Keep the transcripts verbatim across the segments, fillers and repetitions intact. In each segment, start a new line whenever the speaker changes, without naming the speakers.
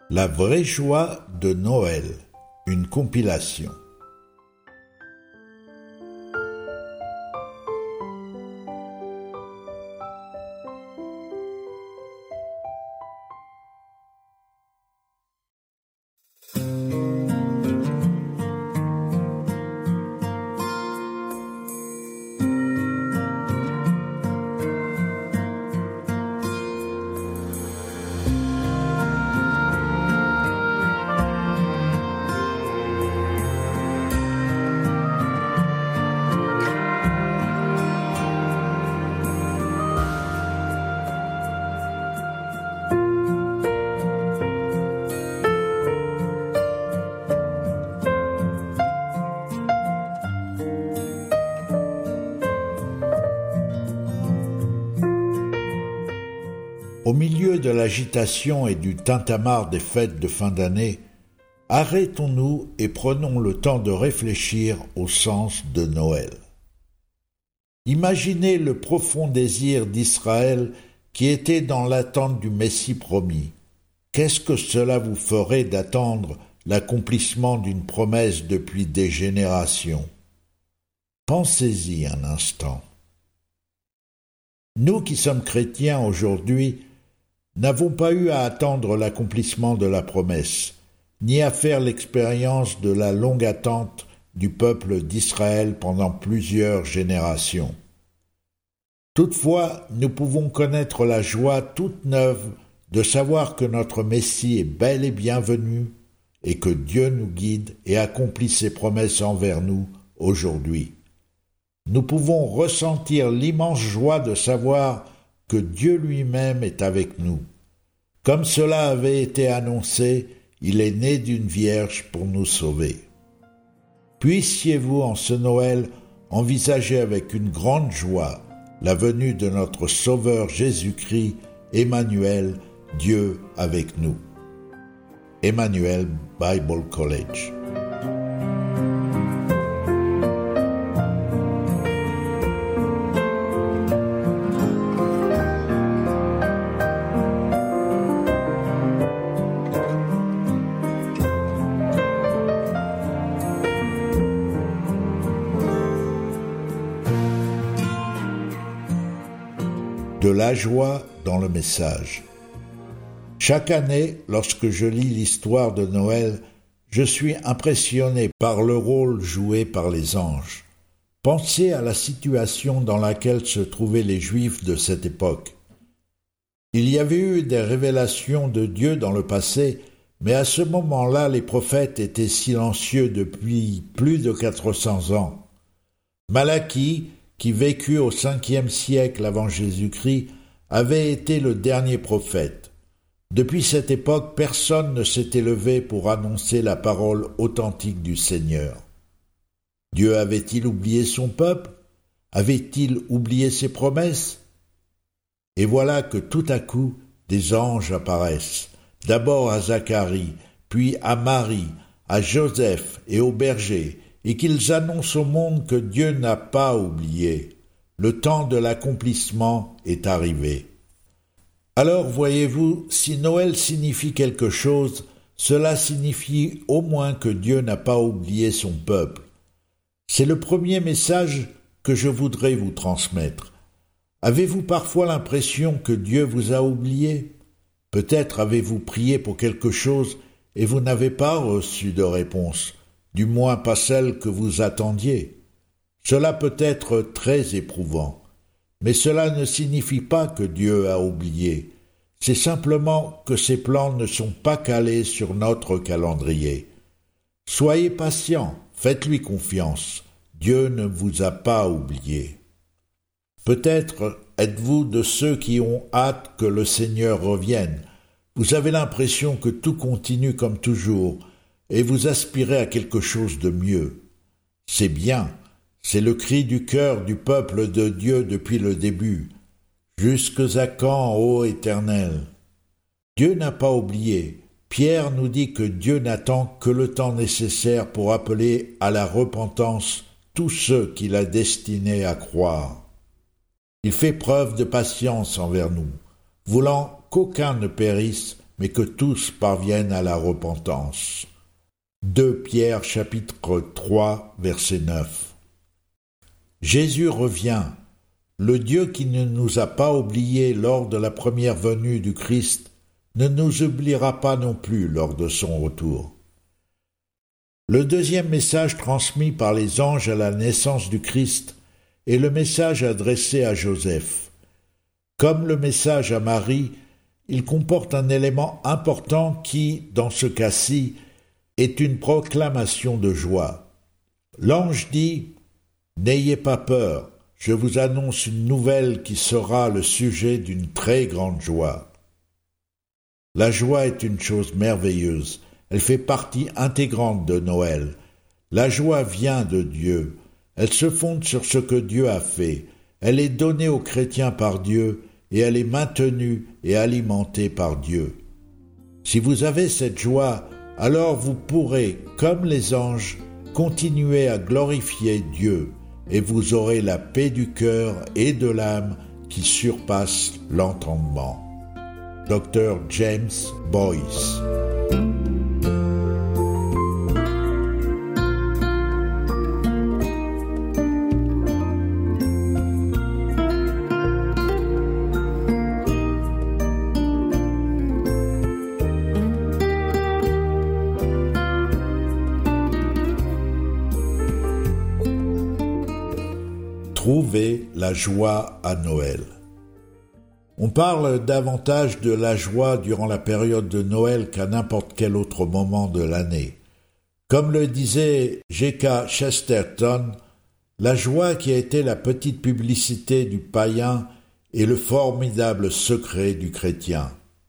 La vraie joie de Noël, une compilation. Au milieu de l'agitation et du tintamarre des fêtes de fin d'année, arrêtons-nous et prenons le temps de réfléchir au sens de Noël. Imaginez le profond désir d'Israël qui était dans l'attente du Messie promis. Qu'est-ce que cela vous ferait d'attendre l'accomplissement d'une promesse depuis des générations? Pensez-y un instant. Nous qui sommes chrétiens aujourd'hui, n'avons pas eu à attendre l'accomplissement de la promesse, ni à faire l'expérience de la longue attente du peuple d'Israël pendant plusieurs générations. Toutefois, nous pouvons connaître la joie toute neuve de savoir que notre Messie est bel et bien venu et que Dieu nous guide et accomplit ses promesses envers nous aujourd'hui. Nous pouvons ressentir l'immense joie de savoir que Dieu lui-même est avec nous. Comme cela avait été annoncé, il est né d'une vierge pour nous sauver. Puissiez-vous en ce Noël envisager avec une grande joie la venue de notre Sauveur Jésus-Christ, Emmanuel, Dieu avec nous. Emmanuel Bible College. De la joie dans le message. Chaque année, lorsque je lis l'histoire de Noël, je suis impressionné par le rôle joué par les anges. Pensez à la situation dans laquelle se trouvaient les Juifs de cette époque. Il y avait eu des révélations de Dieu dans le passé, mais à ce moment-là, les prophètes étaient silencieux depuis plus de quatre cents ans. Malachie, qui vécut au cinquième siècle avant Jésus-Christ, avait été le dernier prophète. Depuis cette époque, personne ne s'était levé pour annoncer la parole authentique du Seigneur. Dieu avait-il oublié son peuple? Avait-il oublié ses promesses? Et voilà que tout à coup, des anges apparaissent, d'abord à Zacharie, puis à Marie, à Joseph et aux bergers, et qu'ils annoncent au monde que Dieu n'a pas oublié. Le temps de l'accomplissement est arrivé. Alors, voyez-vous, si Noël signifie quelque chose, cela signifie au moins que Dieu n'a pas oublié son peuple. C'est le premier message que je voudrais vous transmettre. Avez-vous parfois l'impression que Dieu vous a oublié? Peut-être avez-vous prié pour quelque chose et vous n'avez pas reçu de réponse. Du moins pas celle que vous attendiez. Cela peut être très éprouvant, mais cela ne signifie pas que Dieu a oublié. C'est simplement que ses plans ne sont pas calés sur notre calendrier. Soyez patient, faites-lui confiance. Dieu ne vous a pas oublié. Peut-être êtes-vous de ceux qui ont hâte que le Seigneur revienne. Vous avez l'impression que tout continue comme toujours, et vous aspirez à quelque chose de mieux. C'est bien, c'est le cri du cœur du peuple de Dieu depuis le début. Jusques à quand, ô Éternel? Dieu n'a pas oublié. Pierre nous dit que Dieu n'attend que le temps nécessaire pour appeler à la repentance tous ceux qu'il a destinés à croire. Il fait preuve de patience envers nous, voulant qu'aucun ne périsse, mais que tous parviennent à la repentance. deux Pierre chapitre trois verset neuf. Jésus revient. Le Dieu qui ne nous a pas oubliés lors de la première venue du Christ ne nous oubliera pas non plus lors de son retour. Le deuxième message transmis par les anges à la naissance du Christ est le message adressé à Joseph. Comme le message à Marie, il comporte un élément important qui, dans ce cas-ci, est une proclamation de joie. L'ange dit « N'ayez pas peur, je vous annonce une nouvelle qui sera le sujet d'une très grande joie. » La joie est une chose merveilleuse, elle fait partie intégrante de Noël. La joie vient de Dieu, elle se fonde sur ce que Dieu a fait, elle est donnée aux chrétiens par Dieu et elle est maintenue et alimentée par Dieu. Si vous avez cette joie, alors vous pourrez, comme les anges, continuer à glorifier Dieu et vous aurez la paix du cœur et de l'âme qui surpasse l'entendement. Docteur James Boyce. Trouver la joie à Noël. On parle davantage de la joie durant la période de Noël qu'à n'importe quel autre moment de l'année. Comme le disait G K Chesterton, la joie qui a été la petite publicité du païen est le formidable secret du chrétien.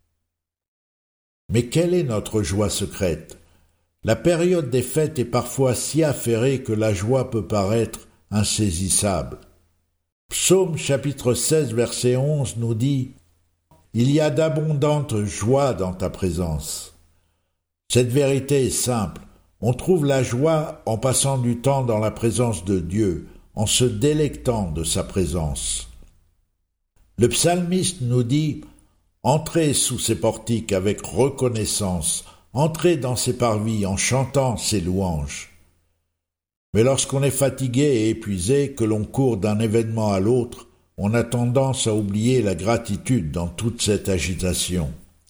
Mais quelle est notre joie secrète? La période des fêtes est parfois si affairée que la joie peut paraître insaisissable. Psaume chapitre seize verset onze nous dit « Il y a d'abondantes joies dans ta présence ». Cette vérité est simple. On trouve la joie en passant du temps dans la présence de Dieu, en se délectant de sa présence. Le psalmiste nous dit « Entrez sous ses portiques avec reconnaissance, entrez dans ses parvis en chantant ses louanges ». Mais lorsqu'on est fatigué et épuisé, que l'on court d'un événement à l'autre, on a tendance à oublier la gratitude dans toute cette agitation.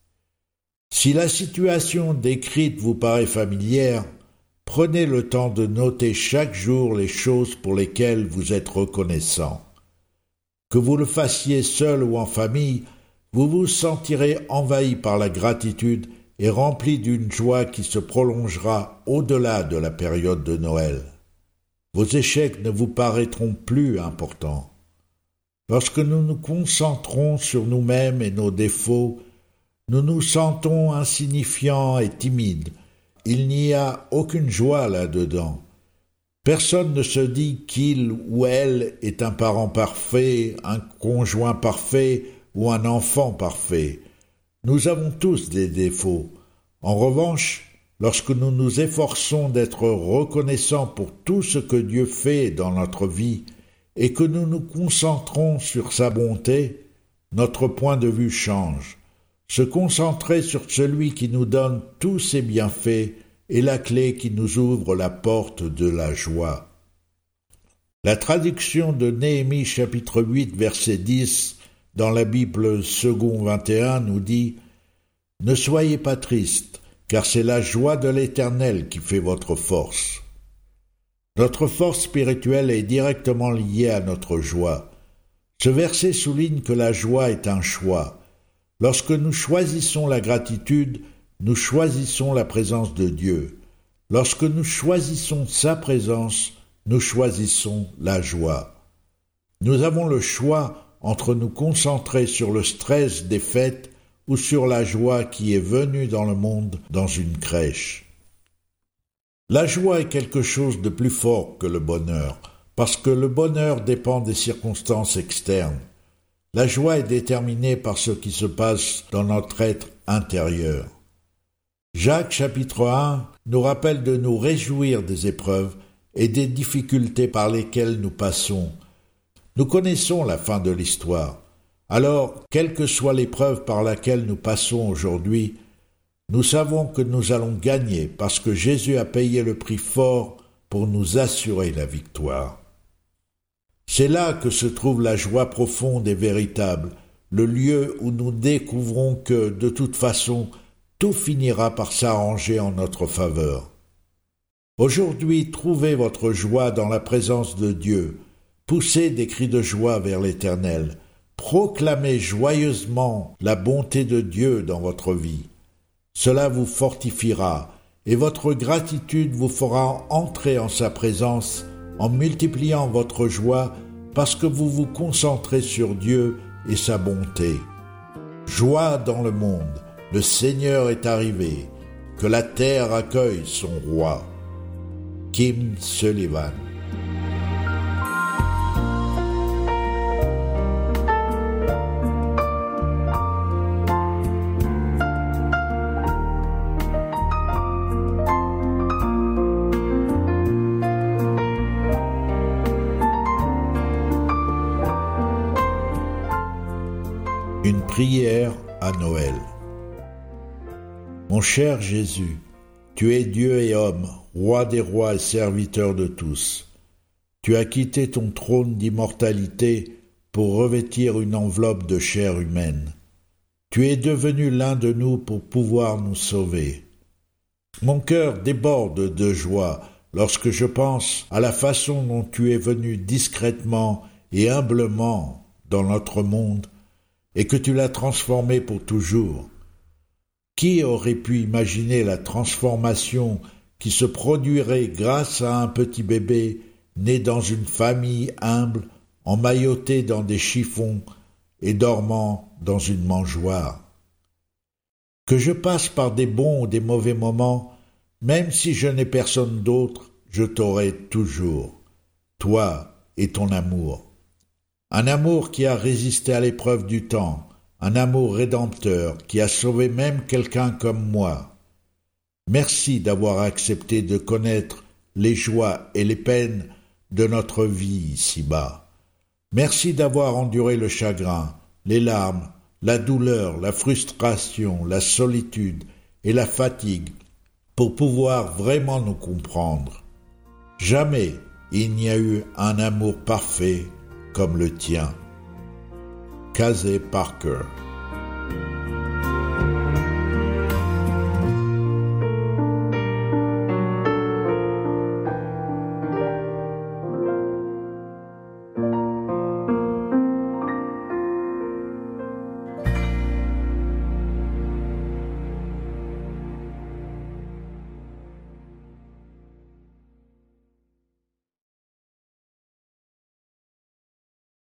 Si la situation décrite vous paraît familière, prenez le temps de noter chaque jour les choses pour lesquelles vous êtes reconnaissant. Que vous le fassiez seul ou en famille, vous vous sentirez envahi par la gratitude et rempli d'une joie qui se prolongera au-delà de la période de Noël. Vos échecs ne vous paraîtront plus importants. Lorsque nous nous concentrons sur nous-mêmes et nos défauts, nous nous sentons insignifiants et timides. Il n'y a aucune joie là-dedans. Personne ne se dit qu'il ou elle est un parent parfait, un conjoint parfait ou un enfant parfait. Nous avons tous des défauts. En revanche, lorsque nous nous efforçons d'être reconnaissants pour tout ce que Dieu fait dans notre vie et que nous nous concentrons sur sa bonté, notre point de vue change. Se concentrer sur celui qui nous donne tous ses bienfaits est la clé qui nous ouvre la porte de la joie. La traduction de Néhémie chapitre huit verset dix dans la Bible second vingt et un nous dit « Ne soyez pas tristes, car c'est la joie de l'Éternel qui fait votre force. » Notre force spirituelle est directement liée à notre joie. Ce verset souligne que la joie est un choix. Lorsque nous choisissons la gratitude, nous choisissons la présence de Dieu. Lorsque nous choisissons sa présence, nous choisissons la joie. Nous avons le choix entre nous concentrer sur le stress des fêtes ou sur la joie qui est venue dans le monde dans une crèche. La joie est quelque chose de plus fort que le bonheur, parce que le bonheur dépend des circonstances externes. La joie est déterminée par ce qui se passe dans notre être intérieur. Jacques chapitre un nous rappelle de nous réjouir des épreuves et des difficultés par lesquelles nous passons. Nous connaissons la fin de l'histoire. Alors, quelle que soit l'épreuve par laquelle nous passons aujourd'hui, nous savons que nous allons gagner parce que Jésus a payé le prix fort pour nous assurer la victoire. C'est là que se trouve la joie profonde et véritable, le lieu où nous découvrons que, de toute façon, tout finira par s'arranger en notre faveur. Aujourd'hui, trouvez votre joie dans la présence de Dieu, poussez des cris de joie vers l'Éternel, proclamez joyeusement la bonté de Dieu dans votre vie. Cela vous fortifiera et votre gratitude vous fera entrer en sa présence en multipliant votre joie parce que vous vous concentrez sur Dieu et sa bonté. Joie dans le monde, le Seigneur est arrivé, que la terre accueille son roi. Kim Sullivan. Une prière à Noël. Mon cher Jésus, tu es Dieu et homme, roi des rois et serviteur de tous. Tu as quitté ton trône d'immortalité pour revêtir une enveloppe de chair humaine. Tu es devenu l'un de nous pour pouvoir nous sauver. Mon cœur déborde de joie lorsque je pense à la façon dont tu es venu discrètement et humblement dans notre monde et que tu l'as transformé pour toujours. Qui aurait pu imaginer la transformation qui se produirait grâce à un petit bébé né dans une famille humble, emmailloté dans des chiffons et dormant dans une mangeoire? Que je passe par des bons ou des mauvais moments, même si je n'ai personne d'autre, je t'aurai toujours, toi et ton amour. Un amour qui a résisté à l'épreuve du temps, un amour rédempteur qui a sauvé même quelqu'un comme moi. Merci d'avoir accepté de connaître les joies et les peines de notre vie ici-bas. Merci d'avoir enduré le chagrin, les larmes, la douleur, la frustration, la solitude et la fatigue pour pouvoir vraiment nous comprendre. Jamais il n'y a eu un amour parfait comme le tien. Casey Parker.